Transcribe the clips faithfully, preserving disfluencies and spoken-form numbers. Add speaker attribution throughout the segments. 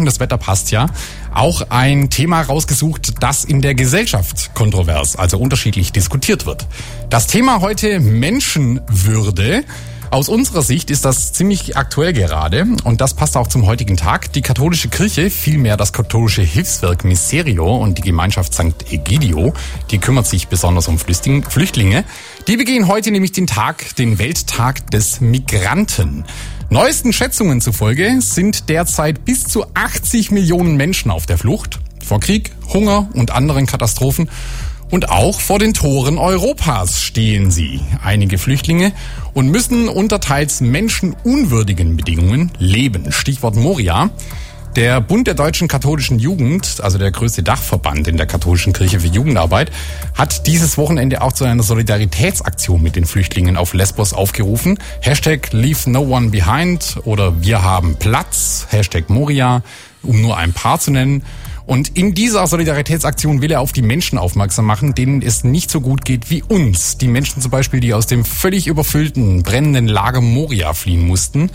Speaker 1: das Wetter passt ja, auch ein Thema rausgesucht, das in der Gesellschaft kontrovers, also unterschiedlich diskutiert wird. Das Thema heute Menschenwürde. Aus unserer Sicht ist das ziemlich aktuell gerade und das passt auch zum heutigen Tag. Die katholische Kirche, vielmehr das katholische Hilfswerk Miserio und die Gemeinschaft Sankt Egidio, die kümmert sich besonders um Flüchtlinge. Die begehen heute nämlich den Tag, den Welttag des Migranten. Neuesten Schätzungen zufolge sind derzeit bis zu achtzig Millionen Menschen auf der Flucht vor Krieg, Hunger und anderen Katastrophen. Und auch vor den Toren Europas stehen sie, einige Flüchtlinge, und müssen unter teils menschenunwürdigen Bedingungen leben. Stichwort Moria. Der Bund der deutschen katholischen Jugend, also der größte Dachverband in der katholischen Kirche für Jugendarbeit, hat dieses Wochenende auch zu einer Solidaritätsaktion mit den Flüchtlingen auf Lesbos aufgerufen. Hashtag Leave No One Behind oder Wir haben Platz, Hashtag Moria, um nur ein paar zu nennen. Und in dieser Solidaritätsaktion will er auf die Menschen aufmerksam machen, denen es nicht so gut geht wie uns. Die Menschen zum Beispiel, die aus dem völlig überfüllten, brennenden Lager Moria fliehen mussten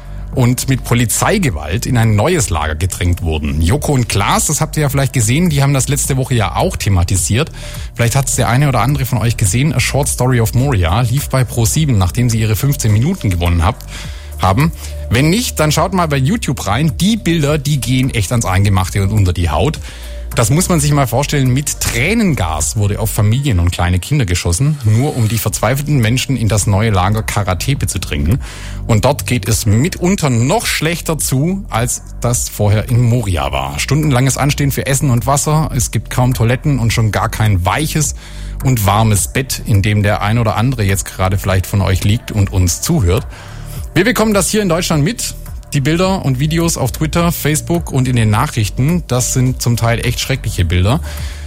Speaker 1: und mit Polizeigewalt in ein neues Lager gedrängt wurden. Joko und Klaas, das habt ihr ja vielleicht gesehen, die haben das letzte Woche ja auch thematisiert. Vielleicht hat es der eine oder andere von euch gesehen. A Short Story of Moria lief bei Pro sieben, nachdem sie ihre fünfzehn Minuten gewonnen habt. haben. Wenn nicht, dann schaut mal bei YouTube rein. Die Bilder, die gehen echt ans Eingemachte und unter die Haut. Das muss man sich mal vorstellen. Mit Tränengas wurde auf Familien und kleine Kinder geschossen, nur um die verzweifelten Menschen in das neue Lager Karatepe zu drängen. Und dort geht es mitunter noch schlechter zu, als das vorher in Moria war. Stundenlanges Anstehen für Essen und Wasser. Es gibt kaum Toiletten und schon gar kein weiches und warmes Bett, in dem der ein oder andere jetzt gerade vielleicht von euch liegt und uns zuhört. Wir bekommen das hier in Deutschland mit. Die Bilder und Videos auf Twitter, Facebook und in den Nachrichten, das sind zum Teil echt schreckliche Bilder.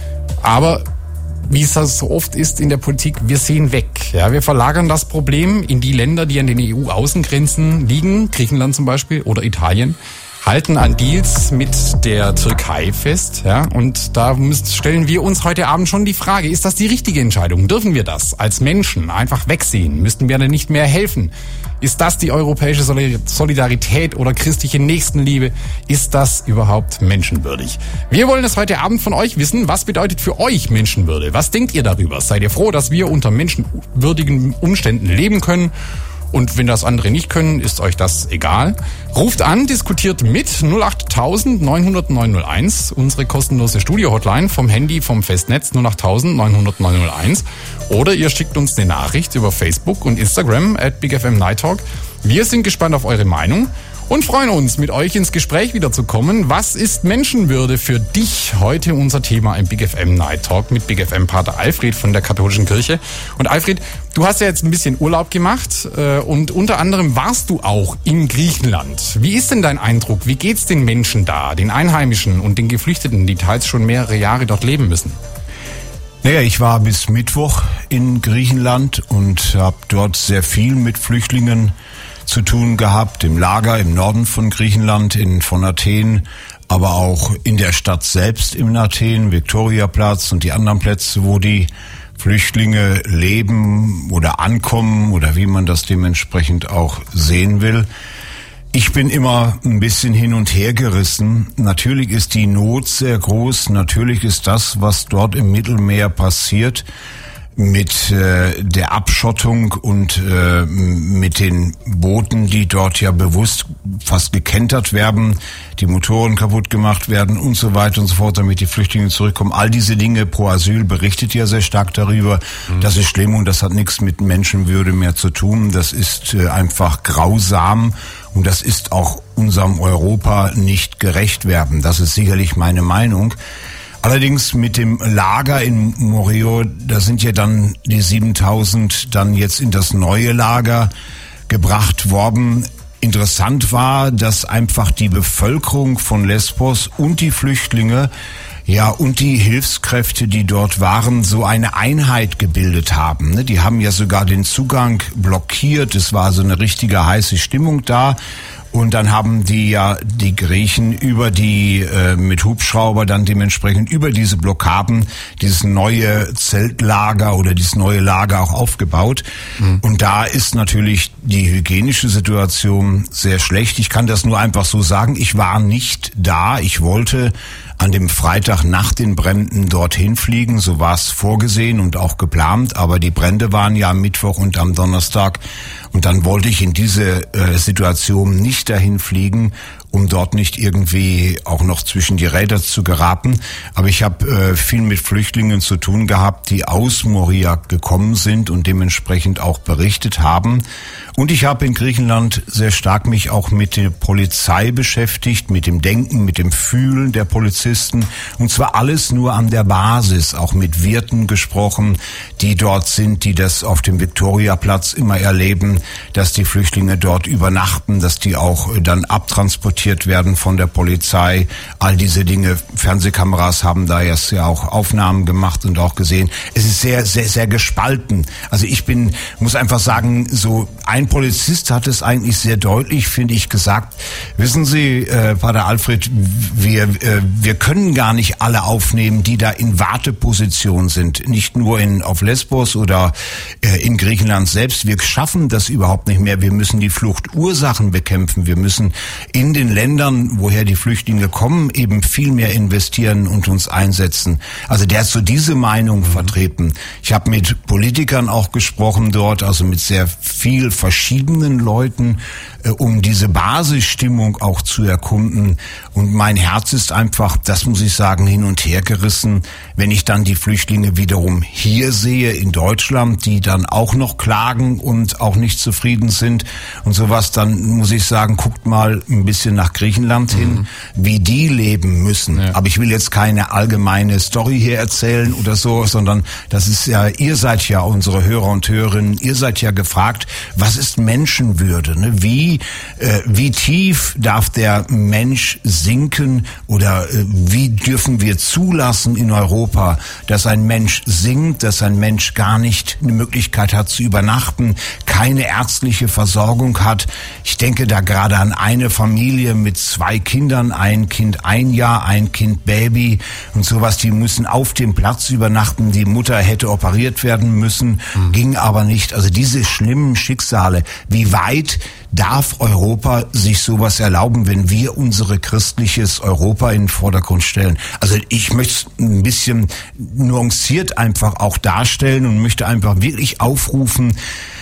Speaker 1: Aber wie es so oft ist in der Politik, wir sehen weg. Ja, wir verlagern das Problem in die Länder, die an den E U-Außengrenzen liegen, Griechenland zum Beispiel oder Italien, halten an Deals mit der Türkei fest. Ja, und da müssen, stellen wir uns heute Abend schon die Frage, ist das die richtige Entscheidung? Dürfen wir das als Menschen einfach wegsehen? Müssten wir denn nicht mehr helfen? Ist das die europäische Solidarität oder christliche Nächstenliebe? Ist das überhaupt menschenwürdig? Wir wollen es heute Abend von euch wissen. Was bedeutet für euch Menschenwürde? Was denkt ihr darüber? Seid ihr froh, dass wir unter menschenwürdigen Umständen leben können? Und wenn das andere nicht können, ist euch das egal. Ruft an, diskutiert mit null acht tausend neunhundert neunhunderteins, unsere kostenlose Studio-Hotline vom Handy, vom Festnetz null acht tausend neunhundert neunhunderteins. Oder ihr schickt uns eine Nachricht über Facebook und Instagram at Big F M Night Talk. Wir sind gespannt auf eure Meinung und freuen uns, mit euch ins Gespräch wiederzukommen. Was ist Menschenwürde für dich? Heute unser Thema im Big F M Night Talk mit Big F M-Pater Alfred von der katholischen Kirche. Und Alfred, du hast ja jetzt ein bisschen Urlaub gemacht äh, und unter anderem warst du auch in Griechenland. Wie ist denn dein Eindruck? Wie geht's den Menschen da, den Einheimischen und den Geflüchteten, die teils schon mehrere Jahre dort leben müssen?
Speaker 2: Naja, ich war bis Mittwoch in Griechenland und habe dort sehr viel mit Flüchtlingen zu tun gehabt, im Lager im Norden von Griechenland, in von Athen, aber auch in der Stadt selbst in Athen, Viktoriaplatz und die anderen Plätze, wo die Flüchtlinge leben oder ankommen oder wie man das dementsprechend auch sehen will. Ich bin immer ein bisschen hin und her gerissen. Natürlich ist die Not sehr groß. Natürlich ist das, was dort im Mittelmeer passiert, mit äh, der Abschottung und äh, mit den Booten, die dort ja bewusst fast gekentert werden, die Motoren kaputt gemacht werden und so weiter und so fort, damit die Flüchtlinge zurückkommen. All diese Dinge, Pro Asyl berichtet ja sehr stark darüber. Mhm. Das ist schlimm und das hat nichts mit Menschenwürde mehr zu tun. Das ist äh, einfach grausam und das ist auch unserem Europa nicht gerecht werden. Das ist sicherlich meine Meinung. Allerdings mit dem Lager in Moria, da sind ja dann die siebentausend dann jetzt in das neue Lager gebracht worden. Interessant war, dass einfach die Bevölkerung von Lesbos und die Flüchtlinge, ja, und die Hilfskräfte, die dort waren, so eine Einheit gebildet haben. Die haben ja sogar den Zugang blockiert. Es war so eine richtige heiße Stimmung da. Und dann haben die ja die Griechen über die äh, mit Hubschrauber dann dementsprechend über diese Blockaden dieses neue Zeltlager oder dieses neue Lager auch aufgebaut. Mhm. Und da ist natürlich die hygienische Situation sehr schlecht. Ich kann das nur einfach so sagen. Ich war nicht da. Ich wollte an dem Freitag nach den Bränden dorthin fliegen. So war es vorgesehen und auch geplant. Aber die Brände waren ja am Mittwoch und am Donnerstag. Und dann wollte ich in diese äh, Situation nicht dahin fliegen, um dort nicht irgendwie auch noch zwischen die Räder zu geraten. Aber ich habe äh, viel mit Flüchtlingen zu tun gehabt, die aus Moria gekommen sind und dementsprechend auch berichtet haben. Und ich habe in Griechenland sehr stark mich auch mit der Polizei beschäftigt, mit dem Denken, mit dem Fühlen der Polizisten. Und zwar alles nur an der Basis, auch mit Wirten gesprochen, die dort sind, die das auf dem Viktoriaplatz immer erleben, dass die Flüchtlinge dort übernachten, dass die auch dann abtransportiert werden von der Polizei. All diese Dinge, Fernsehkameras haben da jetzt ja auch Aufnahmen gemacht und auch gesehen. Es ist sehr, sehr, sehr gespalten. Also ich bin, muss einfach sagen, so ein Polizist hat es eigentlich sehr deutlich, finde ich, gesagt. Wissen Sie, äh, Pater Alfred, wir, äh, wir können gar nicht alle aufnehmen, die da in Warteposition sind. Nicht nur in, auf Lesbos oder äh, in Griechenland selbst. Wir schaffen das überhaupt nicht mehr. Wir müssen die Fluchtursachen bekämpfen. Wir müssen in den Ländern, woher die Flüchtlinge kommen, eben viel mehr investieren und uns einsetzen. Also der hat so diese Meinung mhm. vertreten. Ich habe mit Politikern auch gesprochen dort, also mit sehr viel verschiedenen Leuten, äh, um diese Basisstimmung auch zu erkunden. Und mein Herz ist einfach, das muss ich sagen, hin und her gerissen, wenn ich dann die Flüchtlinge wiederum hier sehe in Deutschland, die dann auch noch klagen und auch nicht zufrieden sind und sowas, dann muss ich sagen, guckt mal ein bisschen nach Griechenland mhm. hin, wie die leben müssen. Ja. Aber ich will jetzt keine allgemeine Story hier erzählen oder so, sondern das ist ja, ihr seid ja unsere Hörer und Hörerinnen, ihr seid ja gefragt, was ist Menschenwürde? Ne? Wie, äh, wie tief darf der Mensch sinken oder äh, wie dürfen wir zulassen in Europa, dass ein Mensch sinkt, dass ein Mensch gar nicht eine Möglichkeit hat zu übernachten, keine ärztliche Versorgung hat. Ich denke da gerade an eine Familie mit zwei Kindern, ein Kind ein Jahr, ein Kind Baby und sowas, die müssen auf dem Platz übernachten. Die Mutter hätte operiert werden müssen, mhm. ging aber nicht. Also diese schlimmen Schicksale, wie weit darf Europa sich sowas erlauben, wenn wir unsere christliches Europa in den Vordergrund stellen? Also ich möchte es ein bisschen nuanciert einfach auch darstellen und möchte einfach wirklich aufrufen,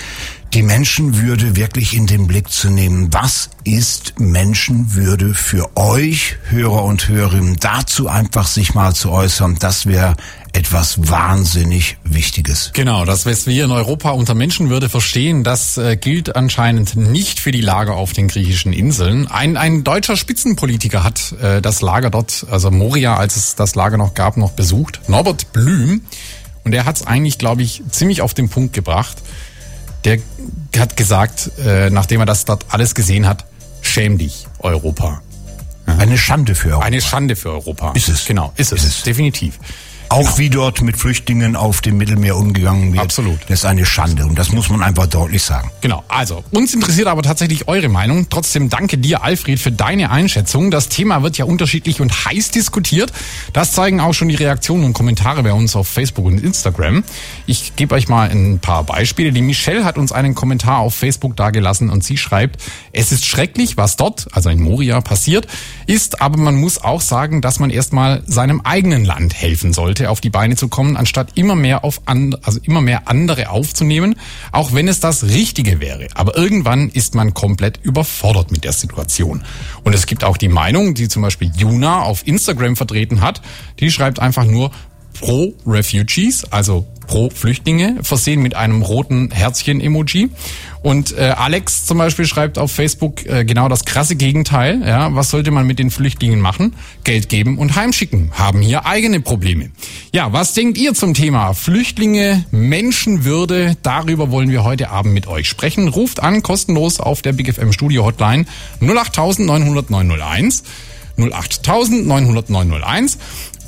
Speaker 2: die Menschenwürde wirklich in den Blick zu nehmen. Was ist Menschenwürde für euch, Hörer und Hörerinnen? Dazu einfach sich mal zu äußern, das wäre etwas wahnsinnig Wichtiges.
Speaker 1: Genau, das, was wir in Europa unter Menschenwürde verstehen, das äh, gilt anscheinend nicht für die Lager auf den griechischen Inseln. Ein, ein deutscher Spitzenpolitiker hat äh, das Lager dort, also Moria, als es das Lager noch gab, noch besucht. Norbert Blüm. Und er hat es eigentlich, glaube ich, ziemlich auf den Punkt gebracht. Der hat gesagt, äh, nachdem er das dort alles gesehen hat, schäm dich, Europa.
Speaker 2: Ja. Eine Schande für Europa.
Speaker 1: Eine Schande für Europa.
Speaker 2: Ist es.
Speaker 1: Genau, ist es. Ist es. Definitiv.
Speaker 2: Auch
Speaker 1: genau.
Speaker 2: wie dort mit Flüchtlingen auf dem Mittelmeer umgegangen wird.
Speaker 1: Absolut.
Speaker 2: Das ist eine Schande und das muss man einfach deutlich sagen.
Speaker 1: Genau, also uns interessiert aber tatsächlich eure Meinung. Trotzdem danke dir, Alfred, für deine Einschätzung. Das Thema wird ja unterschiedlich und heiß diskutiert. Das zeigen auch schon die Reaktionen und Kommentare bei uns auf Facebook und Instagram. Ich gebe euch mal ein paar Beispiele. Die Michelle hat uns einen Kommentar auf Facebook dagelassen und sie schreibt, es ist schrecklich, was dort, also in Moria, passiert ist, aber man muss auch sagen, dass man erstmal seinem eigenen Land helfen sollte, auf die Beine zu kommen, anstatt immer mehr auf and, also immer mehr andere aufzunehmen, auch wenn es das Richtige wäre. Aber irgendwann ist man komplett überfordert mit der Situation. Und es gibt auch die Meinung, die zum Beispiel Juna auf Instagram vertreten hat, die schreibt einfach nur pro Refugees, also pro Flüchtlinge, versehen mit einem roten Herzchen-Emoji. Und äh, Alex zum Beispiel schreibt auf Facebook äh, genau das krasse Gegenteil. Ja, was sollte man mit den Flüchtlingen machen? Geld geben und heimschicken. Haben hier eigene Probleme. Ja, was denkt ihr zum Thema Flüchtlinge, Menschenwürde? Darüber wollen wir heute Abend mit euch sprechen. Ruft an, kostenlos auf der Big F M Studio Hotline null acht neun null null neun null eins null acht neun null null neun null eins.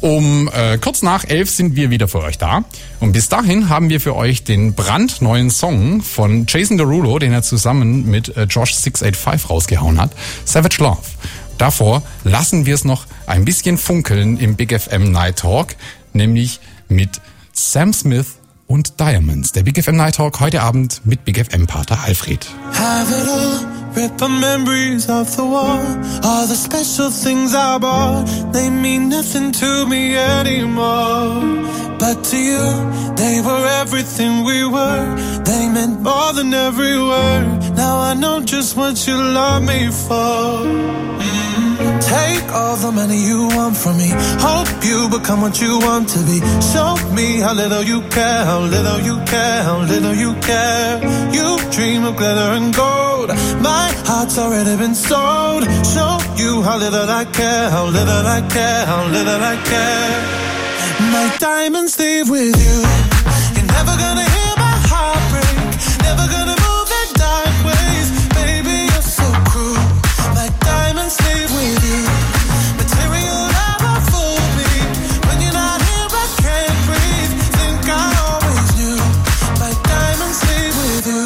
Speaker 1: Um äh, kurz nach elf sind wir wieder für euch da. Und bis dahin haben wir für euch den brandneuen Song von Jason Derulo, den er zusammen mit äh, Josh six eight five rausgehauen hat, Savage Love. Davor lassen wir es noch ein bisschen funkeln im Big F M Night Talk, nämlich mit Sam Smith und Diamonds. Der Big F M Night Talk heute Abend mit Big F M-Pater Alfred.
Speaker 3: Have it all, rip the memories of the war. All the special things I bought, they mean nothing to me anymore. But to you, they were everything we were. They meant more than every word. Now I know just what you love me for. Mm-hmm. Take all the money you want from me. Hope you become what you want to be. Show me how little you care, how little you care, how little you care. You dream of glitter and gold. My heart's already been sold. Show you how little I care, how little I care, how little I care. My diamonds leave with you. You're never gonna hear my heart break. Never gonna move in dark ways. Baby, you're so cruel. My diamonds leave with you. Material never fooled me. When you're not here, I can't breathe. Think I always knew. My diamonds leave with you.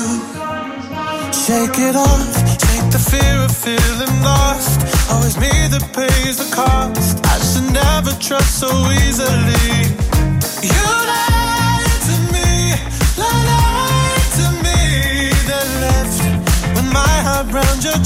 Speaker 3: Shake it off. Shake the fear of feeling lost. Always me that pays the cost. I should never trust so easily. You lied to me, lied to me. Then left with my heart round your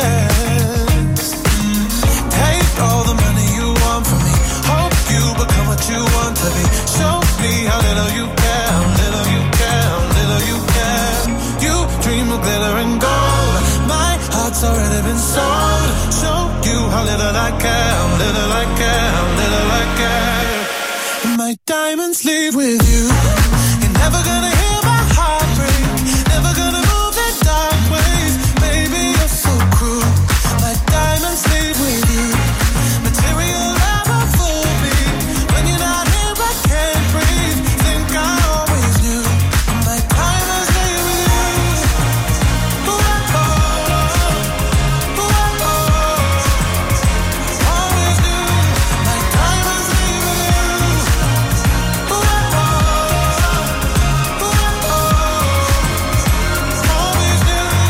Speaker 3: chest. Mm. Take all the money you want from me. Hope you become what you want to be. Show me how little you care, how little you care, how little you care. You dream of glitter and gold. My heart's already been sold. Show you how little I care, how little I care, how little I care. My diamonds leave with you. You're never gonna hear my heart break. Never gonna move in dark ways. Baby, you're so cruel. My diamonds leave with you. Material never fooled me. When you're not here, I can't breathe. Think I always knew. My diamonds leave with you. Ooh, oh, ooh, oh, always knew. My diamonds leave with you. Ooh, oh, ooh, always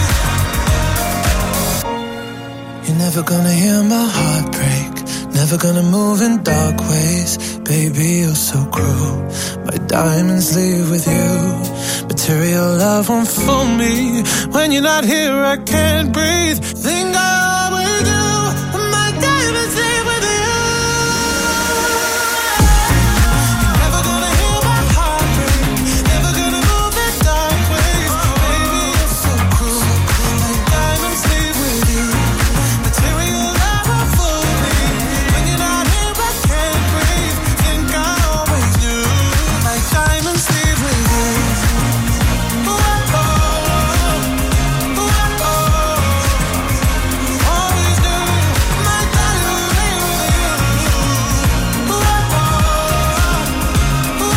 Speaker 3: knew. You're never gonna hear my heart break. Never gonna move in dark ways. Baby, you're so cruel. My diamonds leave with you. Material love won't fool me. When you're not here, I can't breathe. Think I always do. My diamonds leave with you. You're never gonna hear my heart break. Never gonna move in dark ways. Baby, you're so cruel. My diamonds leave with you. Material love won't fool me. When you're not here, I can't breathe. Think I always knew. My diamonds leave with you. Ooh, oh, ooh, oh, always knew. My diamonds leave with you. Ooh, oh, ooh,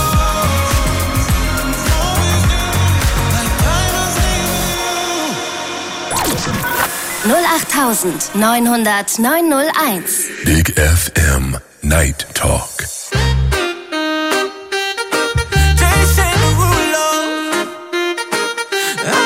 Speaker 3: always knew. My diamonds leave with you.
Speaker 4: null acht neun null null neun null eins.
Speaker 5: Big F M Night Talk.
Speaker 3: Jason Derulo. Ah,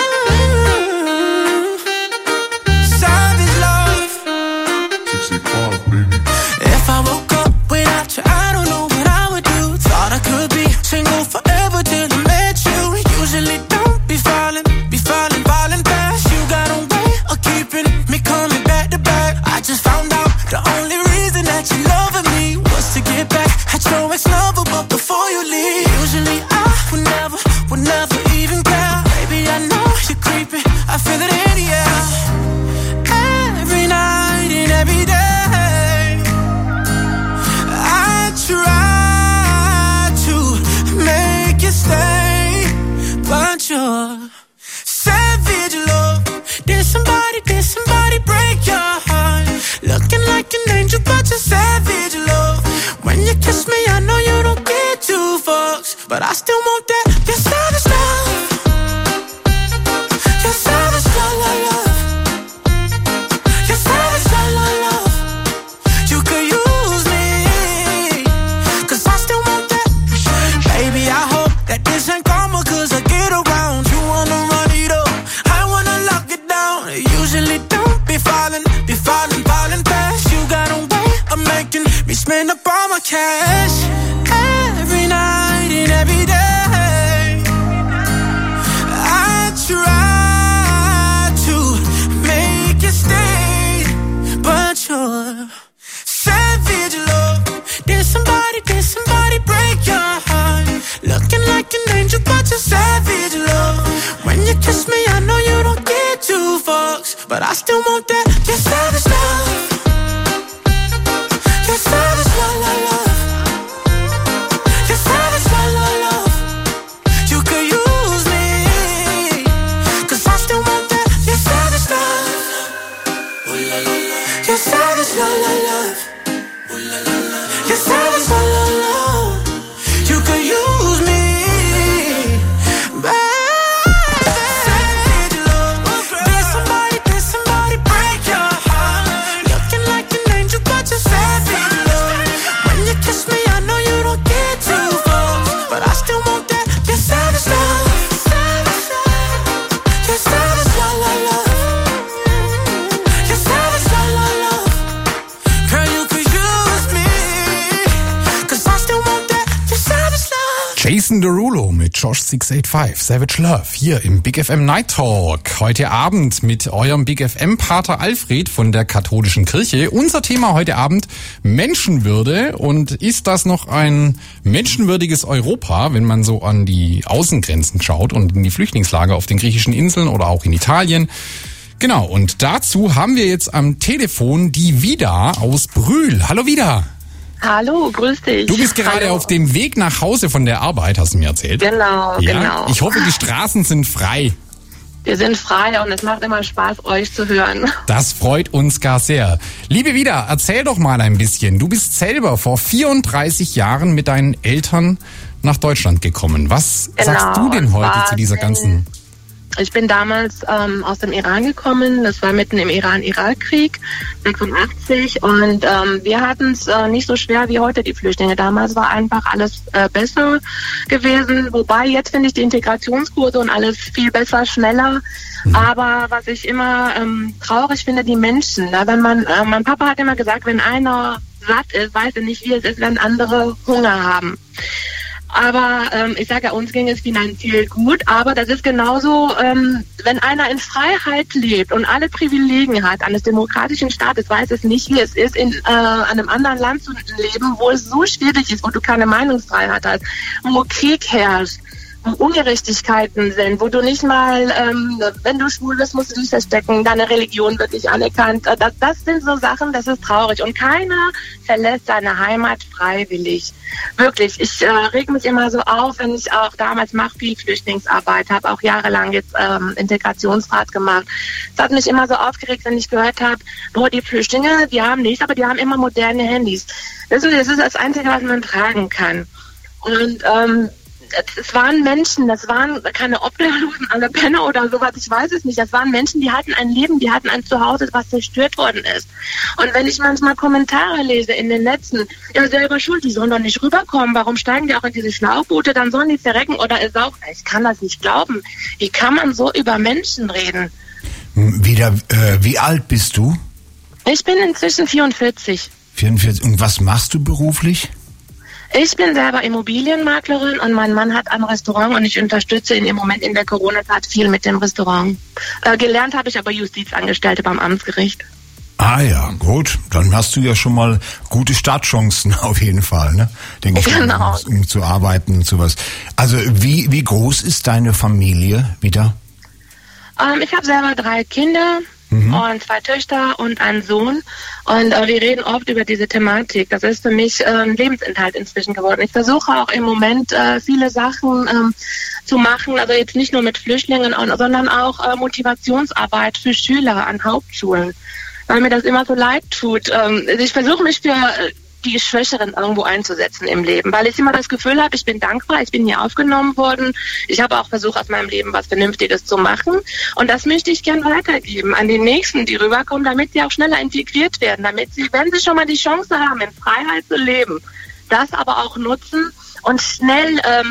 Speaker 3: savage love.
Speaker 5: sixty-five, baby.
Speaker 3: If I woke up without you, I don't know what I would do. Thought I could be single forever till I met you. Usually don't be falling, be falling, falling fast. You got a way of keeping me coming back to back. I just found out the only reason that you loving me was to get back at your ex-lover, but before you leave, usually I would never, would never even care. Baby, I know you're creeping, I feel it in the air. Every night and every day, I try to make you stay, but you're savage love. Did somebody, did somebody break your heart? Looking like an angel, but you're savage love. When you kiss me, I know you don't get two fucks, but I still want that. You're savage love. You're savage love, love, love. You're savage love, love, love. You could use me. spend up all my cash every night and every day. I try to make you stay, but you're savage love. Did somebody, did somebody break your heart? Looking like an angel, but you're savage love. When you kiss me, I know you don't get two fucks, but I still want that. You're savage love. You're savage love, love, love. You're savage love, love, love. You could use me, cause I still want that. You're savage love. You're savage love, love, love. You're savage love, love, love. You could use me, baby. Savage love. Did somebody, did somebody break your heart? Looking like an angel, but you're savage love. When you kiss me, I know you don't get two fucks, but I still want that. You're savage love. You're savage love, love, love. You're savage love, love, love. Girl, you could use me, cause I still want that. You're savage love.
Speaker 1: Jason Derulo mit Josh sechs acht fünf, Savage Love, hier im Big F M Night Talk. Heute Abend mit eurem Big F M Pater Alfred von der katholischen Kirche. Unser Thema heute Abend: Menschenwürde. Und ist das noch ein menschenwürdiges Europa, wenn man so an die Außengrenzen schaut und in die Flüchtlingslager auf den griechischen Inseln oder auch in Italien? Genau, und dazu haben wir jetzt am Telefon die Vida aus Brühl. Hallo Vida.
Speaker 6: Hallo, grüß dich.
Speaker 1: Du bist gerade
Speaker 6: Hallo.
Speaker 1: auf dem Weg nach Hause von der Arbeit, hast du mir erzählt.
Speaker 6: Genau,
Speaker 1: Ja?
Speaker 6: genau.
Speaker 1: Ich hoffe, die Straßen sind frei.
Speaker 6: Wir sind frei und es macht immer Spaß, euch zu hören.
Speaker 1: Das freut uns gar sehr. Liebe Vida, erzähl doch mal ein bisschen. Du bist selber vor vierunddreißig Jahren mit deinen Eltern nach Deutschland gekommen. Was
Speaker 6: Genau,
Speaker 1: sagst du denn
Speaker 6: und
Speaker 1: heute
Speaker 6: zwar
Speaker 1: zu dieser
Speaker 6: in-
Speaker 1: ganzen...
Speaker 6: Ich bin damals ähm, aus dem Iran gekommen. Das war mitten im Iran-Irak-Krieg, sechsundachtzig. Und ähm, wir hatten es äh, nicht so schwer wie heute, die Flüchtlinge. Damals war einfach alles äh, besser gewesen. Wobei jetzt finde ich die Integrationskurse und alles viel besser, schneller. Mhm. Aber was ich immer ähm, traurig finde, die Menschen. Ne? Wenn man, äh, mein Papa hat immer gesagt, wenn einer satt ist, weiß er nicht, wie es ist, wenn andere Hunger haben. Aber ähm, ich sage ja, uns ging es finanziell gut, aber das ist genauso, ähm, wenn einer in Freiheit lebt und alle Privilegien hat eines demokratischen Staates, weiß es nicht, wie es ist, in äh, einem anderen Land zu leben, wo es so schwierig ist, wo du keine Meinungsfreiheit hast, wo Krieg herrscht, wo Ungerechtigkeiten sind, wo du nicht mal, ähm, wenn du schwul bist, musst du dich verstecken, deine Religion wird nicht anerkannt. Das, das sind so Sachen, das ist traurig. Und keiner verlässt seine Heimat freiwillig. Wirklich, ich äh, reg mich immer so auf, wenn ich auch damals mache viel Flüchtlingsarbeit, habe auch jahrelang jetzt ähm, Integrationsrat gemacht. Es hat mich immer so aufgeregt, wenn ich gehört habe, boah, die Flüchtlinge, die haben nichts, aber die haben immer moderne Handys. Das ist, das ist das Einzige, was man tragen kann. Und ähm, es waren Menschen, das waren keine Obdachlosen, alle Penner oder sowas, ich weiß es nicht. Das waren Menschen, die hatten ein Leben, die hatten ein Zuhause, was zerstört worden ist. Und wenn ich manchmal Kommentare lese in den Netzen, ja, selber schuld, die sollen doch nicht rüberkommen, warum steigen die auch in diese Schlauchboote, dann sollen die verrecken oder es auch. Ich kann das nicht glauben. Wie kann man so über Menschen reden?
Speaker 2: Wieder, äh, wie alt bist du?
Speaker 6: Ich bin inzwischen vierundvierzig.
Speaker 2: vierundvierzig. Und was machst du beruflich?
Speaker 6: Ich bin selber Immobilienmaklerin und mein Mann hat ein Restaurant und ich unterstütze ihn im Moment in der Corona-Zeit viel mit dem Restaurant. Äh, gelernt habe ich aber Justizangestellte beim Amtsgericht.
Speaker 2: Ah ja, gut. Dann hast du ja schon mal gute Startchancen auf jeden Fall, ne? Denke ich,
Speaker 6: Genau.
Speaker 2: mal, um, um zu arbeiten und sowas. Also wie, wie groß ist deine Familie wieder?
Speaker 6: Ähm, ich habe selber drei Kinder. Mhm. Und zwei Töchter und einen Sohn. Und äh, wir reden oft über diese Thematik. Das ist für mich äh, ein Lebensinhalt inzwischen geworden. Ich versuche auch im Moment äh, viele Sachen ähm, zu machen, also jetzt nicht nur mit Flüchtlingen, sondern auch äh, Motivationsarbeit für Schüler an Hauptschulen. Weil mir das immer so leid tut. Ähm, ich versuche mich für äh, die Schwächeren irgendwo einzusetzen im Leben, weil ich immer das Gefühl habe, ich bin dankbar, ich bin hier aufgenommen worden. Ich habe auch versucht, aus meinem Leben was Vernünftiges zu machen und das möchte ich gern weitergeben an die Nächsten, die rüberkommen, damit sie auch schneller integriert werden, damit sie, wenn sie schon mal die Chance haben, in Freiheit zu leben, das aber auch nutzen und schnell ähm,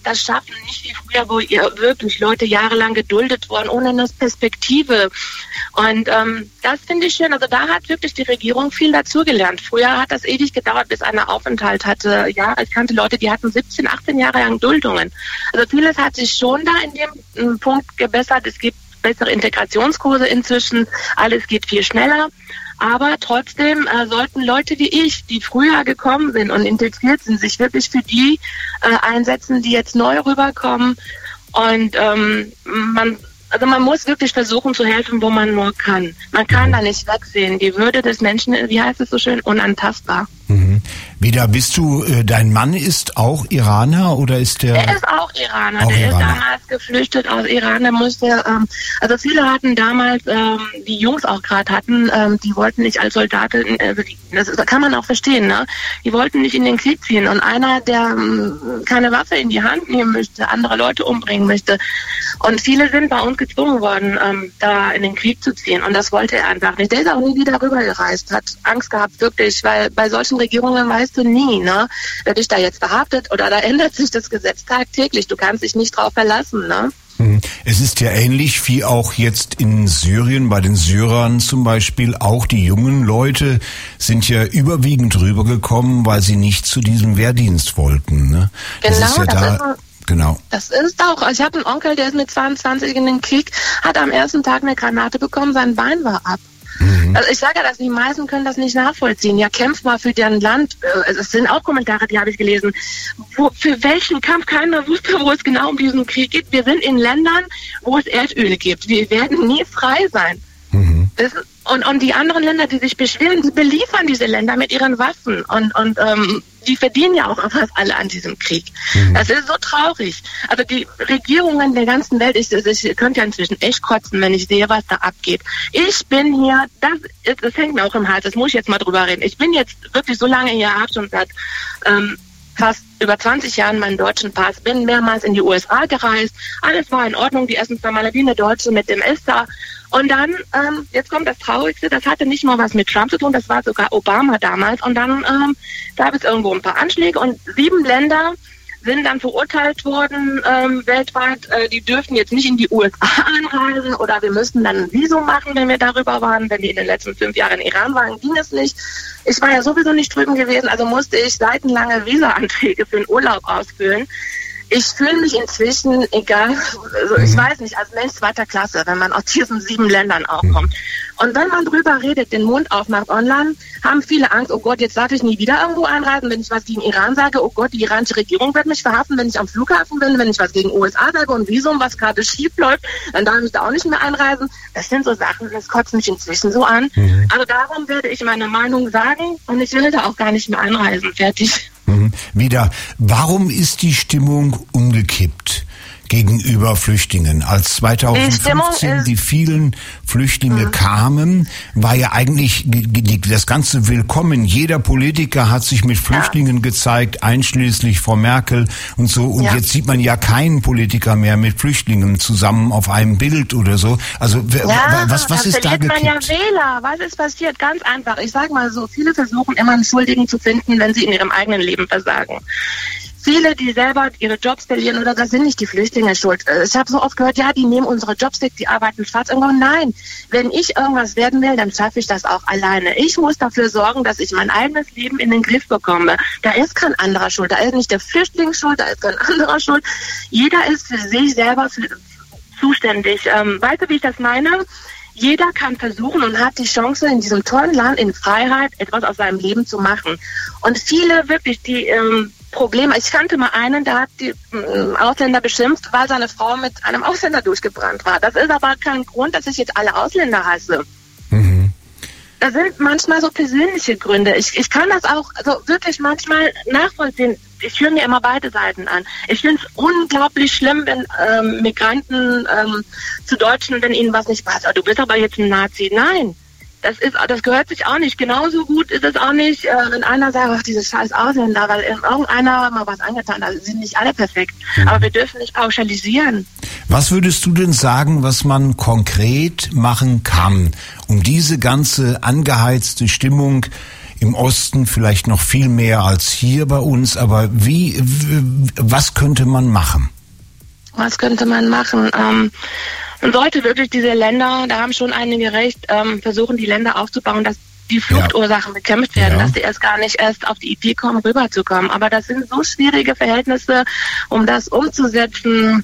Speaker 6: das schaffen, nicht wie früher, wo ihr wirklich Leute jahrelang geduldet wurden, ohne eine Perspektive. Und ähm, das finde ich schön. Also da hat wirklich die Regierung viel dazugelernt. Früher hat das ewig gedauert, bis einer Aufenthalt hatte. Ja, ich kannte Leute, die hatten siebzehn, achtzehn Jahre lang Duldungen. Also vieles hat sich schon da in dem äh, Punkt gebessert. Es gibt bessere Integrationskurse inzwischen. Alles geht viel schneller. Aber trotzdem äh, sollten Leute wie ich, die früher gekommen sind und integriert sind, sich wirklich für die äh, einsetzen, die jetzt neu rüberkommen. Und ähm, man, also man muss wirklich versuchen zu helfen, wo man nur kann. Man kann da nicht wegsehen. Die Würde des Menschen, wie heißt es so schön, unantastbar.
Speaker 2: Mhm. Wieder bist du, äh, dein Mann ist auch Iraner oder ist der?
Speaker 6: Der ist auch Iraner.
Speaker 2: Auch
Speaker 6: der
Speaker 2: Iraner.
Speaker 6: ist damals geflüchtet aus Iran. Der musste, ähm, also viele hatten damals, ähm, die Jungs auch gerade hatten, ähm, die wollten nicht als Soldaten, äh, das, das kann man auch verstehen, ne? Die wollten nicht in den Krieg ziehen. Und einer, der ähm, keine Waffe in die Hand nehmen möchte, andere Leute umbringen möchte. Und viele sind bei uns gezwungen worden, ähm, da in den Krieg zu ziehen. Und das wollte er einfach nicht. Der ist auch nie wieder rübergereist, hat Angst gehabt, wirklich, weil bei solchen Regierungen weißt du nie, ne? Wer dich da jetzt verhaftet oder da ändert sich das Gesetz tagtäglich. Du kannst dich nicht drauf verlassen, ne?
Speaker 2: Es ist ja ähnlich wie auch jetzt in Syrien, bei den Syrern zum Beispiel. Auch die jungen Leute sind ja überwiegend rübergekommen, weil sie nicht zu diesem Wehrdienst wollten, ne? Das
Speaker 6: Genau,
Speaker 2: ist ja
Speaker 6: das
Speaker 2: da,
Speaker 6: ist
Speaker 2: genau.
Speaker 6: Das ist auch. Also ich habe einen Onkel, der ist mit zweiundzwanzig in den Krieg, hat am ersten Tag eine Granate bekommen, sein Bein war ab. Mhm. Also ich sage ja, dass die meisten können das nicht nachvollziehen. Ja, kämpf mal für deren Land. Es sind auch Kommentare, die habe ich gelesen. Wo, für welchen Kampf? Keiner wusste, wo es genau um diesen Krieg geht. Wir sind in Ländern, wo es Erdöl gibt. Wir werden nie frei sein. Mhm. Das, und, und die anderen Länder, die sich beschweren, die beliefern diese Länder mit ihren Waffen. Und, und ähm, die verdienen ja auch fast alle an diesem Krieg. Mhm. Das ist so traurig. Also die Regierungen der ganzen Welt, ich, ich könnte ja inzwischen echt kotzen, wenn ich sehe, was da abgeht. Ich bin hier, das, das hängt mir auch im Hals, das muss ich jetzt mal drüber reden. Ich bin jetzt wirklich so lange hier, habe schon seit ähm, fast über zwanzig Jahren meinen deutschen Pass, bin mehrmals in die U S A gereist. Alles war in Ordnung, die ersten zwei Male wie eine Deutsche mit dem ESTA. Und dann, ähm, jetzt kommt das Traurigste, das hatte nicht mal was mit Trump zu tun, das war sogar Obama damals. Und dann ähm, gab es irgendwo ein paar Anschläge und sieben Länder sind dann verurteilt worden ähm, weltweit. Äh, die dürften jetzt nicht in die U S A einreisen oder wir müssten dann ein Visum machen, wenn wir darüber waren. Wenn die in den letzten fünf Jahren in Iran waren, ging es nicht. Ich war ja sowieso nicht drüben gewesen, also musste ich seitenlange Visa-Anträge für den Urlaub ausfüllen. Ich fühle mich inzwischen, egal, also ich mhm. weiß nicht, als Mensch zweiter Klasse, wenn man aus diesen sieben Ländern auch mhm. kommt. Und wenn man drüber redet, den Mund aufmacht online, haben viele Angst, oh Gott, jetzt darf ich nie wieder irgendwo einreisen, wenn ich was gegen Iran sage, oh Gott, die iranische Regierung wird mich verhaften, wenn ich am Flughafen bin, wenn ich was gegen U S A sage und Visum, was gerade schief läuft, dann darf ich da auch nicht mehr einreisen. Das sind so Sachen, das kotzt mich inzwischen so an. Mhm. Also darum werde ich meine Meinung sagen und ich will da auch gar nicht mehr einreisen. Fertig.
Speaker 2: Mhm. Wieder, warum ist die Stimmung umgekippt gegenüber Flüchtlingen? Als zweitausendfünfzehn die, die vielen Flüchtlinge mhm. kamen, war ja eigentlich das ganze Willkommen. Jeder Politiker hat sich mit Flüchtlingen ja. gezeigt, einschließlich Frau Merkel und so. Und ja. jetzt sieht man ja keinen Politiker mehr mit Flüchtlingen zusammen auf einem Bild oder so. Also
Speaker 6: ja,
Speaker 2: was, was ist da gekippt?
Speaker 6: Man ja Wähler. Was ist passiert? Ganz einfach. Ich sage mal so, viele versuchen immer einen Schuldigen zu finden, wenn sie in ihrem eigenen Leben versagen. Viele, die selber ihre Jobs verlieren oder das sind nicht die Flüchtlinge schuld. Ich habe so oft gehört, ja, die nehmen unsere Jobs weg, die arbeiten schwarz. Irgendwo. Nein, wenn ich irgendwas werden will, dann schaffe ich das auch alleine. Ich muss dafür sorgen, dass ich mein eigenes Leben in den Griff bekomme. Da ist kein anderer schuld. Da ist nicht der Flüchtling schuld, da ist kein anderer schuld. Jeder ist für sich selber zuständig. Ähm, weißt du, wie ich das meine? Jeder kann versuchen und hat die Chance, in diesem tollen Land in Freiheit etwas aus seinem Leben zu machen. Und viele wirklich, die ähm, Probleme, ich kannte mal einen, der hat die äh, Ausländer beschimpft, weil seine Frau mit einem Ausländer durchgebrannt war. Das ist aber kein Grund, dass ich jetzt alle Ausländer hasse. Mhm. Das sind manchmal so persönliche Gründe. Ich, ich kann das auch also wirklich manchmal nachvollziehen. Ich höre mir immer beide Seiten an. Ich finde es unglaublich schlimm, wenn ähm, Migranten ähm, zu Deutschen, wenn ihnen was nicht passt. Oh, du bist aber jetzt ein Nazi. Nein, das ist, das gehört sich auch nicht. Genauso gut ist es auch nicht, äh, wenn einer sagt, ach, diese scheiß Ausländer, weil irgendeiner mal was angetan hat. Also sind nicht alle perfekt. Mhm. Aber wir dürfen nicht pauschalisieren.
Speaker 2: Was würdest du denn sagen, was man konkret machen kann, um diese ganze angeheizte Stimmung im Osten vielleicht noch viel mehr als hier bei uns. Aber wie, w- was könnte man machen?
Speaker 6: Was könnte man machen? Ähm, man sollte wirklich diese Länder, da haben schon einige recht, ähm, versuchen, die Länder aufzubauen, dass die Fluchtursachen ja. bekämpft werden, ja. dass sie erst gar nicht erst auf die Idee kommen, rüberzukommen. Aber das sind so schwierige Verhältnisse, um das umzusetzen.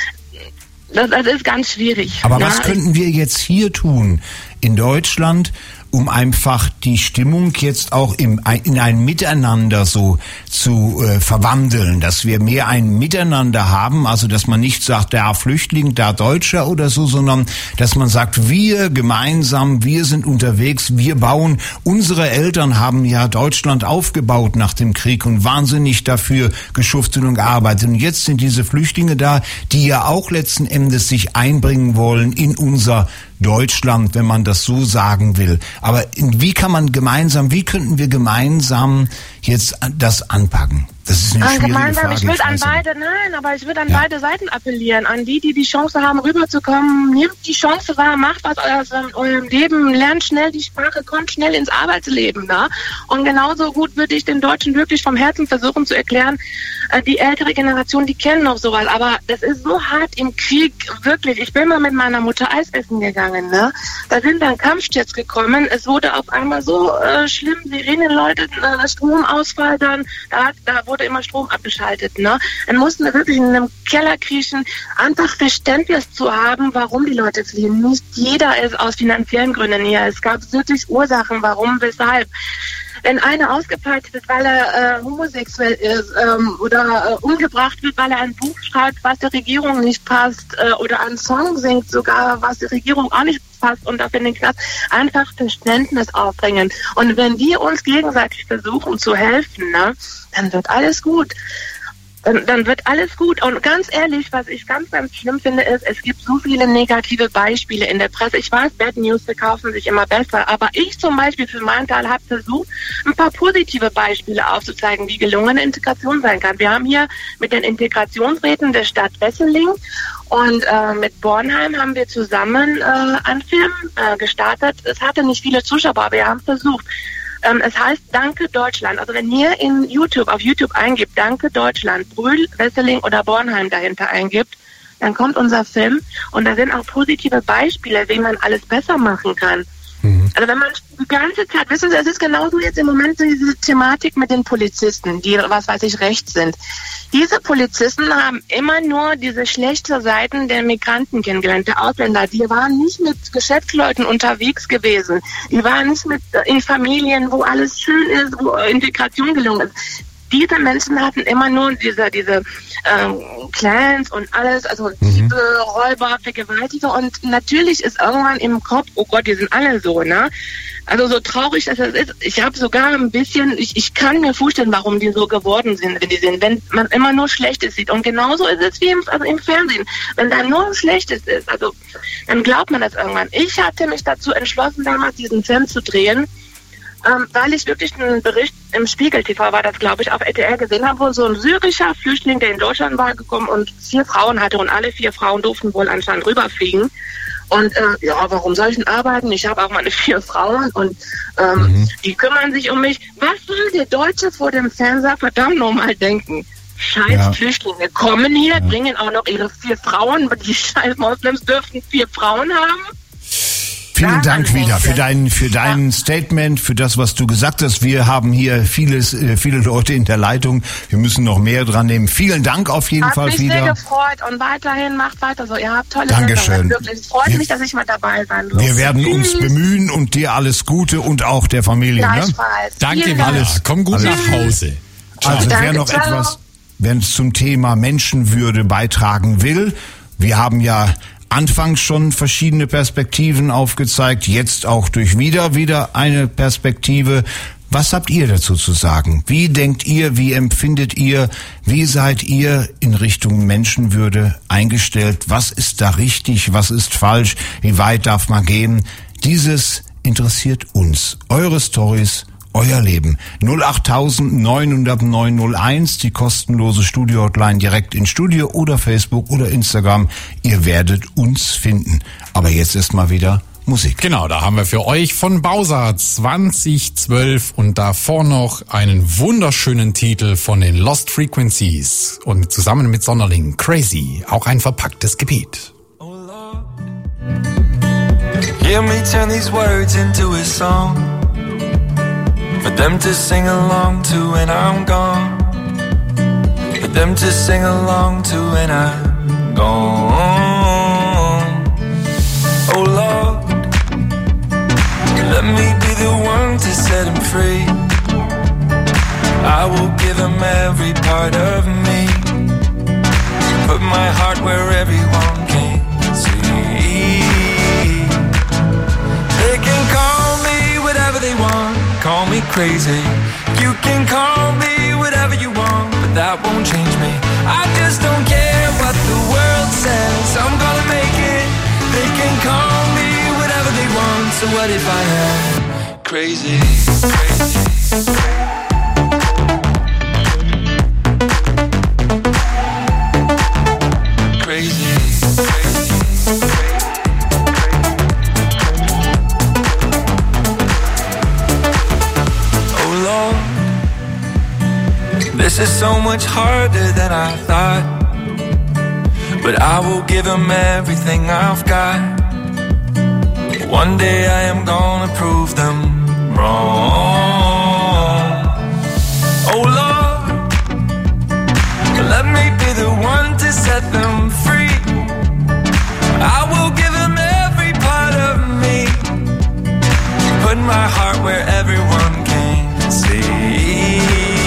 Speaker 6: Das, das ist ganz schwierig.
Speaker 2: Aber
Speaker 6: ja?
Speaker 2: was könnten wir jetzt hier tun in Deutschland, um einfach die Stimmung jetzt auch im, in ein Miteinander so zu äh, verwandeln, dass wir mehr ein Miteinander haben, also dass man nicht sagt, da Flüchtling, da Deutscher oder so, sondern dass man sagt, wir gemeinsam, wir sind unterwegs, wir bauen, unsere Eltern haben ja Deutschland aufgebaut nach dem Krieg und wahnsinnig dafür geschuftet und gearbeitet. Und jetzt sind diese Flüchtlinge da, die ja auch letzten Endes sich einbringen wollen in unser Deutschland, wenn man das so sagen will. Aber wie kann man gemeinsam, wie könnten wir gemeinsam jetzt das anpacken? Das ist eine
Speaker 6: äh,
Speaker 2: schwierige
Speaker 6: gemeinsam,
Speaker 2: Frage.
Speaker 6: ich würde
Speaker 2: ich
Speaker 6: an
Speaker 2: weiß
Speaker 6: beide, nein, aber ich würde an
Speaker 2: ja.
Speaker 6: beide Seiten appellieren. An die, die die Chance haben, rüberzukommen. Nehmt die Chance wahr, macht was aus eurem Leben, lernt schnell die Sprache, kommt schnell ins Arbeitsleben. Ne? Und genauso gut würde ich den Deutschen wirklich vom Herzen versuchen zu erklären, äh, die ältere Generation, die kennen noch sowas. Aber das ist so hart im Krieg, wirklich. Ich bin mal mit meiner Mutter Eis essen gegangen. Ne? Da sind dann Kampfjets gekommen. Es wurde auf einmal so äh, schlimm, Sirenen läuteten, äh, Stromausfall dann, da, da wurde immer Strom abgeschaltet. Ne? Dann mussten wir wirklich in einem Keller kriechen, einfach Verständnis zu haben, warum die Leute fliehen. Nicht jeder ist aus finanziellen Gründen hier. Es gab wirklich Ursachen, warum, weshalb. Wenn einer ausgepeitscht wird, weil er äh, homosexuell ist ähm, oder äh, umgebracht wird, weil er ein Buch schreibt, was der Regierung nicht passt äh, oder einen Song singt sogar, was der Regierung auch nicht passt und dafür in den Knast, einfach Verständnis aufbringen. Und wenn wir uns gegenseitig versuchen zu helfen, ne, dann wird alles gut. Dann, dann wird alles gut. Und ganz ehrlich, was ich ganz, ganz schlimm finde, ist, es gibt so viele negative Beispiele in der Presse. Ich weiß, Bad News verkaufen sich immer besser, aber ich zum Beispiel für meinen Teil habe versucht, ein paar positive Beispiele aufzuzeigen, wie gelungene Integration sein kann. Wir haben hier mit den Integrationsräten der Stadt Wesseling und äh, mit Bornheim haben wir zusammen äh, einen Film äh, gestartet. Es hatte nicht viele Zuschauer, aber wir haben versucht. Ähm, es heißt Danke Deutschland. Also wenn ihr in YouTube, auf YouTube eingibt, Danke Deutschland, Brühl, Wesseling oder Bornheim dahinter eingibt, dann kommt unser Film und da sind auch positive Beispiele, wie man alles besser machen kann. Mhm. Also wenn man die ganze Zeit, wissen Sie, es ist genauso jetzt im Moment diese Thematik mit den Polizisten, die, was weiß ich, rechts sind. Diese Polizisten haben immer nur diese schlechten Seiten der Migranten kennengelernt, der Ausländer. Die waren nicht mit Geschäftsleuten unterwegs gewesen. Die waren nicht mit in Familien, wo alles schön ist, wo Integration gelungen ist. Diese Menschen hatten immer nur diese diese ähm, Clans und alles, also Diebe, mhm. Räuber, Vergewaltiger und natürlich ist irgendwann im Kopf, oh Gott, die sind alle so, ne? Also so traurig, dass das ist, ich habe sogar ein bisschen, ich, ich kann mir vorstellen, warum die so geworden sind, wenn die sind, wenn man immer nur Schlechtes sieht. Und genauso ist es wie im, also im Fernsehen. Wenn da nur Schlechtes ist, also dann glaubt man das irgendwann. Ich hatte mich dazu entschlossen, damals diesen Film zu drehen, Ähm, weil ich wirklich einen Bericht im Spiegel T V war, das glaube ich auf R T L gesehen habe, wo so ein syrischer Flüchtling, der in Deutschland war, gekommen und vier Frauen hatte und alle vier Frauen durften wohl anscheinend rüberfliegen. Und äh, ja, warum soll ich denn arbeiten? Ich habe auch meine vier Frauen und ähm, mhm. die kümmern sich um mich. Was soll der Deutsche vor dem Fernseher verdammt nochmal denken? Scheiß ja. Flüchtlinge kommen hier, ja. bringen auch noch ihre vier Frauen, die scheiß Moslems dürften vier Frauen haben.
Speaker 2: Vielen Dank wieder für dein, für dein Statement, für das, was du gesagt hast. Wir haben hier vieles, viele Leute in der Leitung. Wir müssen noch mehr dran nehmen. Vielen Dank auf jeden
Speaker 6: Hat
Speaker 2: Fall
Speaker 6: mich
Speaker 2: wieder.
Speaker 6: Sehr gefreut und weiterhin macht weiter so. Ihr habt tolle
Speaker 2: Dankeschön.
Speaker 6: Wirklich. Es freut mich, dass ich mal dabei sein durfte.
Speaker 2: Wir werden uns bemühen und dir alles Gute und auch der Familie. Ne?
Speaker 1: Danke, alles. Komm gut
Speaker 2: alles.
Speaker 1: nach Hause.
Speaker 2: Ciao. Also
Speaker 6: Danke,
Speaker 2: wer noch
Speaker 6: ciao.
Speaker 2: etwas, wenn es zum Thema Menschenwürde beitragen will, wir haben ja anfangs schon verschiedene Perspektiven aufgezeigt, jetzt auch durch wieder, wieder eine Perspektive. Was habt ihr dazu zu sagen? Wie denkt ihr, wie empfindet ihr, wie seid ihr in Richtung Menschenwürde eingestellt? Was ist da richtig, was ist falsch, wie weit darf man gehen? Dieses interessiert uns. Eure Storys, euer Leben. null acht neun null null neun null eins, die kostenlose Studio-Hotline direkt ins Studio oder Facebook oder Instagram. Ihr werdet uns finden. Aber jetzt ist mal wieder Musik.
Speaker 1: Genau, da haben wir für euch von Bowser zwanzig zwölf und davor noch einen wunderschönen Titel von den Lost Frequencies und zusammen mit Sonderling Crazy, auch ein verpacktes Gebet.
Speaker 7: Hear me turn these words into a song for them to sing along to when I'm gone, for them to sing along to when I'm gone. Oh Lord, let me be the one to set him free. I will give him every part of me, put my heart where everyone can see. They can call me whatever they want, call me crazy. You can call me whatever you want, but that won't change me. I just don't care what the world says, I'm gonna make it. They can call me whatever they want, so what if I am crazy, crazy? Crazy, crazy. Oh Lord, this is so much harder than I thought, but I will give him everything I've got. One day I am gonna prove them wrong. Oh Lord, let me be the one to set them free. I will give him every part of me, put my heart where everyone can see.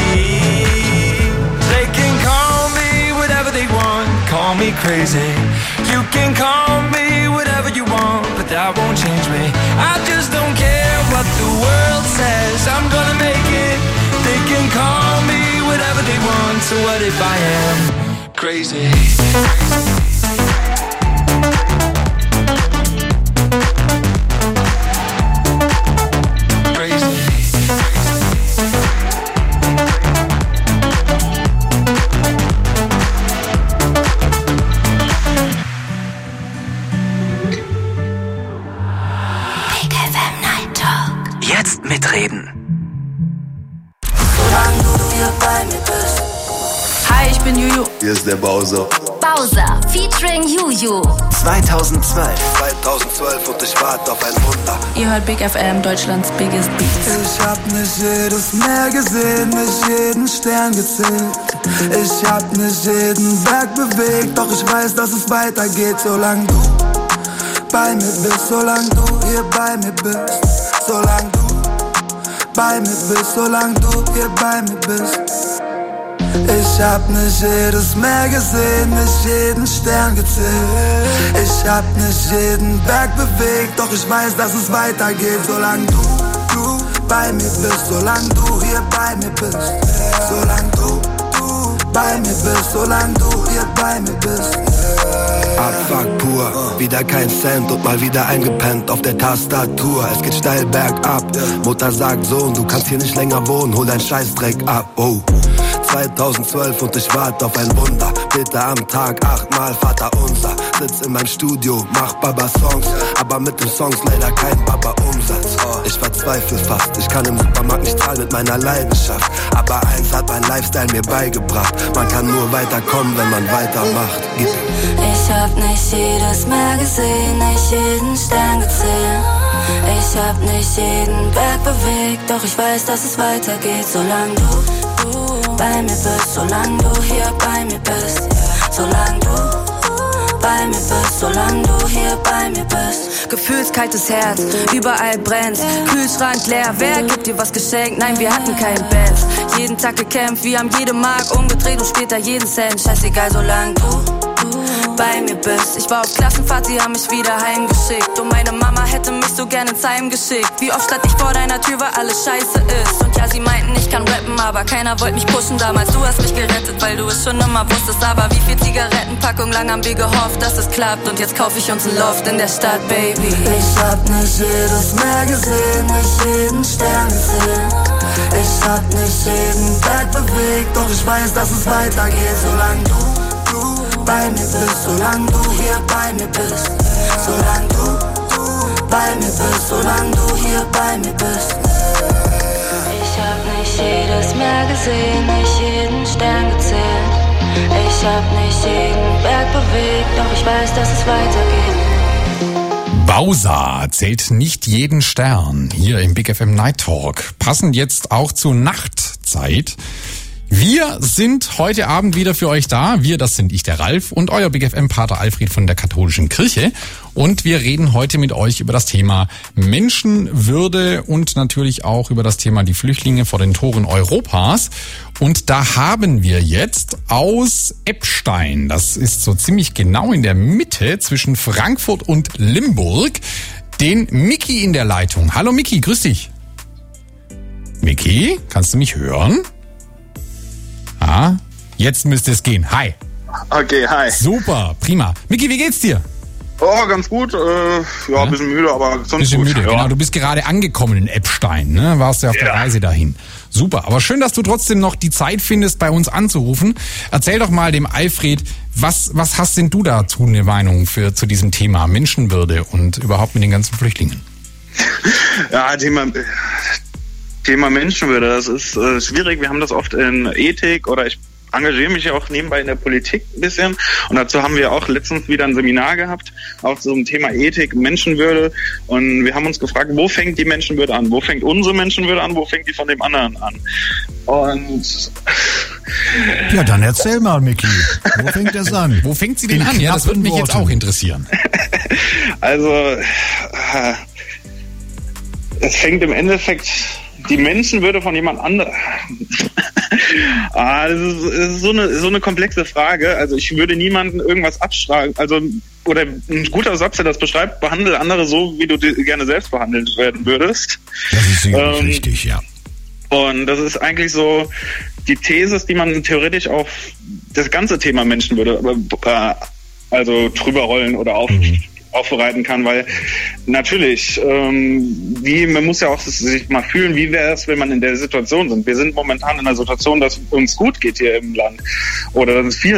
Speaker 7: They can call me whatever they want, call me crazy. You can call me whatever you want, but that won't change me. I just don't care what the world says, I'm gonna make it. They can call me whatever they want, so what if I am crazy?
Speaker 8: Jetzt mitreden.
Speaker 9: Solange du hier bei mir bist. Hi, ich bin Juju.
Speaker 5: Hier ist der Bowser.
Speaker 4: Bowser featuring Juju.
Speaker 8: zweitausendzwölf.
Speaker 5: zweitausendzwölf und ich warte auf ein Wunder.
Speaker 9: Ihr hört Big F M, Deutschlands biggest beats.
Speaker 3: Ich hab nicht jedes Meer gesehen, nicht jeden Stern gezählt. Ich hab nicht jeden Berg bewegt, doch ich weiß, dass es weitergeht, solange du bei mir bist, solange du hier bei mir bist, solange du bei mir bist, solange du hier bei mir bist. Ich hab nicht jedes Meer gesehen, nicht jeden Stern gezählt. Ich hab nicht jeden Berg bewegt, doch ich weiß, dass es weitergeht, solange du, du bei mir bist, solange du hier bei mir bist, solange du, du bei mir bist, solange du hier bei mir bist.
Speaker 10: Abfuck pur, wieder kein Cent und mal wieder eingepennt auf der Tastatur. Es geht steil bergab, Mutter sagt Sohn, du kannst hier nicht länger wohnen, hol dein Scheißdreck ab, oh. zweitausendzwölf und ich warte auf ein Wunder, bitte am Tag achtmal Vater unser. Sitz in meinem Studio, mach Baba-Songs, aber mit den Songs leider kein Baba-Umsatz. Ich verzweifle fast, ich kann im Supermarkt nicht zahlen mit meiner Leidenschaft, aber eins hat mein Lifestyle mir beigebracht, man kann nur weiterkommen, wenn man weitermacht. Gib.
Speaker 9: Ich hab nicht jedes Meer gesehen, nicht jeden Stern gezählt. Ich hab nicht jeden Berg bewegt, doch ich weiß, dass es weitergeht, solange du, du bei mir bist, solange du hier bei mir bist, solange du bei mir bist, solange du hier bei mir bist.
Speaker 11: Gefühlskaltes Herz, überall brennt, Kühlschrank leer, wer gibt dir was geschenkt? Nein, wir hatten kein Bett, jeden Tag gekämpft, wir haben jede Mark umgedreht und später jeden Cent, scheißegal, solange du bei mir bist. Ich war auf Klassenfahrt, sie haben mich wieder heimgeschickt und meine Mama hätte mich so gerne ins Heim geschickt. Wie oft stand ich vor deiner Tür, weil alles scheiße ist. Und ja, sie meinten, ich kann rappen, aber keiner wollte mich pushen damals. Du hast mich gerettet, weil du es schon immer wusstest. Aber wie viel Zigarettenpackung lang haben wir gehofft, dass es klappt. Und jetzt kauf ich uns ein Loft in der Stadt, Baby.
Speaker 3: Ich hab nicht jedes Meer gesehen, nicht jeden Stern gesehen. Ich hab nicht jeden Berg bewegt, doch ich weiß, dass es weitergeht, solange du bei mir bist, solange du hier bei mir bist, solange du, du
Speaker 9: bei mir bist, solange du hier bei mir bist. Ich hab nicht jedes Meer gesehen, nicht jeden Stern gezählt. Ich hab nicht jeden Berg bewegt, doch ich weiß, dass es weitergeht.
Speaker 1: Bowser zählt nicht jeden Stern hier im Big F M Night Talk. Passend jetzt auch zur Nachtzeit. Wir sind heute Abend wieder für euch da. Wir, das sind ich, der Ralf, und euer Big F M-Pater Alfred von der Katholischen Kirche. Und wir reden heute mit euch über das Thema Menschenwürde und natürlich auch über das Thema die Flüchtlinge vor den Toren Europas. Und da haben wir jetzt aus Eppstein, das ist so ziemlich genau in der Mitte zwischen Frankfurt und Limburg, den Micky in der Leitung. Hallo Micky, grüß dich. Micky, kannst du mich hören? Ah, jetzt müsste es gehen. Hi.
Speaker 12: Okay, hi.
Speaker 1: Super, prima. Micky, wie geht's dir?
Speaker 12: Oh, ganz gut. Äh, ja, ja, ein bisschen müde, aber sonst
Speaker 1: bisschen
Speaker 12: gut.
Speaker 1: müde,
Speaker 12: ja.
Speaker 1: Genau. Du bist gerade angekommen in Eppstein, ne? Warst du auf ja. der Reise dahin. Super, aber schön, dass du trotzdem noch die Zeit findest, bei uns anzurufen. Erzähl doch mal dem Alfred, was was hast denn du dazu eine Meinung für zu diesem Thema Menschenwürde und überhaupt mit den ganzen Flüchtlingen?
Speaker 12: Ja, Thema... Thema Menschenwürde, das ist äh, schwierig. Wir haben das oft in Ethik oder ich engagiere mich ja auch nebenbei in der Politik ein bisschen und dazu haben wir auch letztens wieder ein Seminar gehabt, auch zum Thema Ethik, Menschenwürde, und wir haben uns gefragt, wo fängt die Menschenwürde an? Wo fängt unsere Menschenwürde an? Wo fängt die von dem anderen an? Und
Speaker 2: ja, dann erzähl mal, Micky, wo fängt das an?
Speaker 1: Wo fängt sie denn an? Ja, das würde mich jetzt auch interessieren.
Speaker 12: Also, äh, es fängt im Endeffekt die Menschenwürde von jemand anderem. ah, das ist, das ist so eine so eine komplexe Frage. Also ich würde niemanden irgendwas abschlagen. Also oder ein guter Satz, der das beschreibt: Behandle andere so, wie du gerne selbst behandelt werden würdest.
Speaker 2: Das ist sicherlich
Speaker 12: ähm,
Speaker 2: richtig, ja.
Speaker 12: Und das ist eigentlich so die These, die man theoretisch auf das ganze Thema Menschenwürde, äh, also drüber rollen oder auf. Mhm. aufbereiten kann, weil natürlich, ähm, wie man muss ja auch sich mal fühlen, wie wäre es, wenn man in der Situation sind. Wir sind momentan in der Situation, dass es uns gut geht hier im Land oder dass es vielen